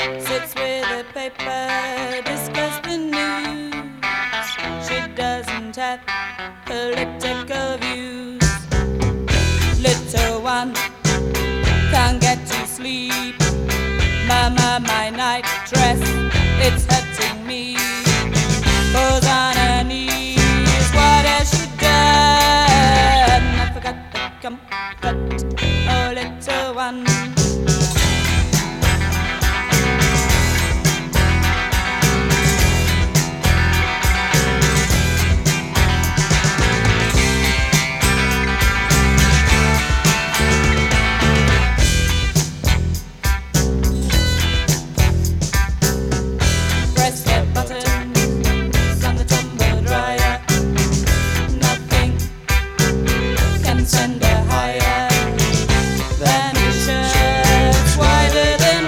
Sits with a paper, discuss the news. She doesn't have political views. Little one can't get to sleep. Mama, my night dress, it's hurting me. Goes on her knees, what has she done? I forgot the comfort, oh little one. Send her higher than the shirts, wider than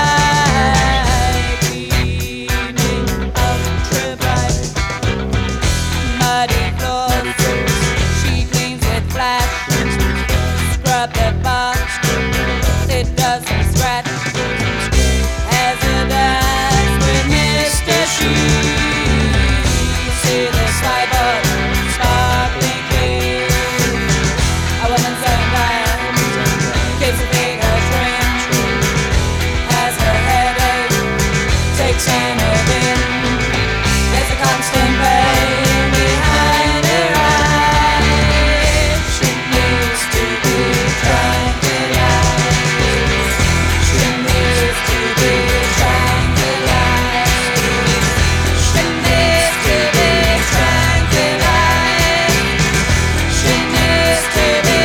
wide, gleaming ultra bright. Muddy floors, she cleans with flash. Scrub the box, it doesn't scratch. As it does with Mr. Shoes, see the sideboard sparkling clear. A woman's own diet keeps a bigger shrink. As her headache takes in her bin, there's a constant pain behind her eyes. She needs to be tranquilized. She needs to be tranquilized. She needs to be tranquilized. She needs to be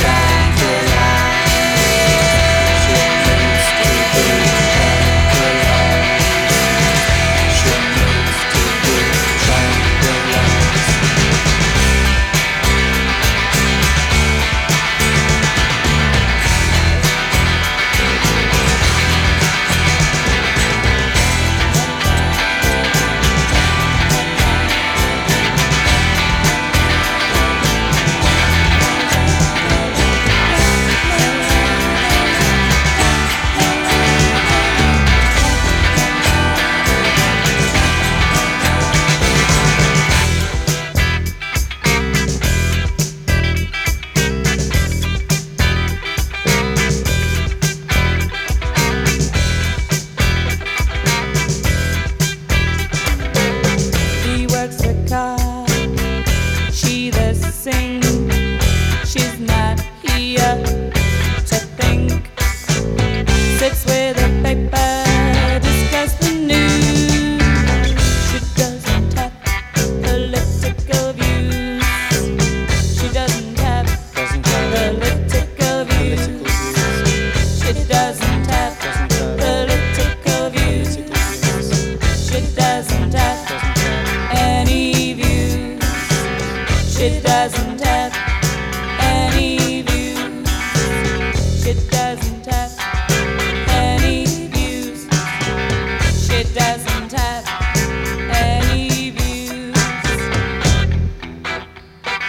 she the sing. She's not here to think. Sits with a paper, discuss the news. She doesn't have political views. She doesn't have political views. She doesn't have political views. She doesn't have any views. She doesn't have any views. She doesn't have any views. She doesn't have any views.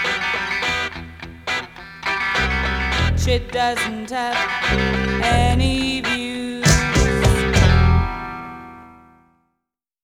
She doesn't have any